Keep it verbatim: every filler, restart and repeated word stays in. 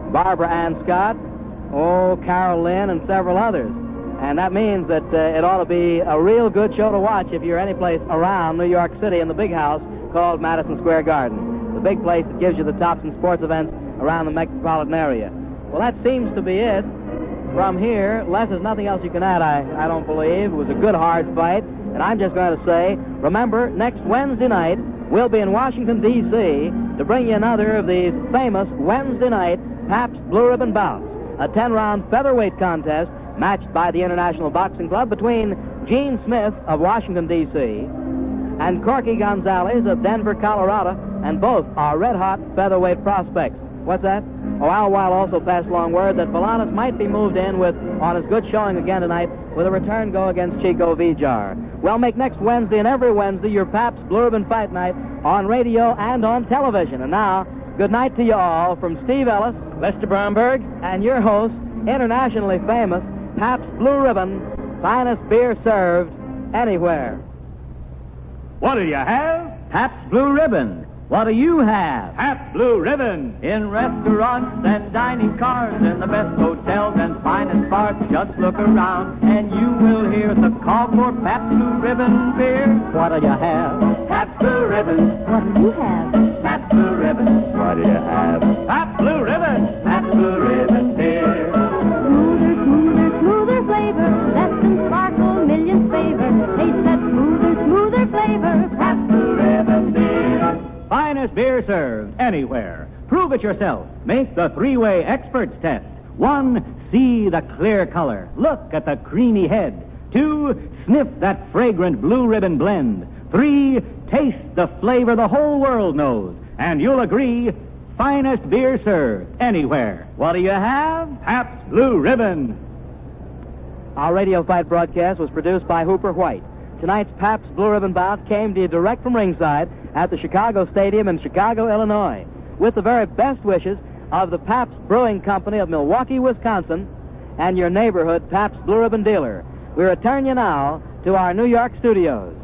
Barbara Ann Scott, oh, Carol Lynn, and several others. And that means that uh, it ought to be a real good show to watch if you're any place around New York City in the big house called Madison Square Garden, the big place that gives you the tops and sports events around the metropolitan area. Well, that seems to be it. From here, Les, there's nothing else you can add, I, I don't believe. It was a good, hard fight. And I'm just going to say, remember, next Wednesday night, we'll be in Washington, D C to bring you another of these famous Wednesday night Pabst Blue Ribbon bouts, a ten-round featherweight contest matched by the International Boxing Club between Gene Smith of Washington, D C and Corky Gonzalez of Denver, Colorado, and both are red-hot featherweight prospects. What's that? Oh, Al Weil also passed along word that Valanis might be moved in with on his good showing again tonight with a return go against Chico Vijar. Well, make next Wednesday and every Wednesday your Pabst Blue Ribbon Fight Night on radio and on television. And now, good night to you all from Steve Ellis, Lester Bromberg, and your host, internationally famous Pabst Blue Ribbon, finest beer served anywhere. What do you have? Pabst Blue Ribbon. What do you have? Pabst Blue Ribbon. In restaurants and dining cars, in the best hotels and finest bars, just look around and you will hear the call for Pabst Blue Ribbon beer. What do you have? Pabst Blue Ribbon. What do you have? Pabst Blue Ribbon. What do you have? Pabst Blue Ribbon. Pabst Blue Ribbon beer. Smoother, smoother, smoother flavor. Less than sparkle, millions favor. Taste that smoother, smoother flavor. Pabst Blue Ribbon beer. Finest beer served anywhere. Prove it yourself. Make the three-way experts test. One, see the clear color. Look at the creamy head. Two, sniff that fragrant Blue Ribbon blend. Three, taste the flavor the whole world knows. And you'll agree, finest beer served anywhere. What do you have? Pabst Blue Ribbon. Our radio fight broadcast was produced by Hooper White. Tonight's Pabst Blue Ribbon bout came to you direct from ringside at the Chicago Stadium in Chicago, Illinois, with the very best wishes of the Pabst Brewing Company of Milwaukee, Wisconsin, and your neighborhood Pabst Blue Ribbon dealer. We return you now to our New York studios.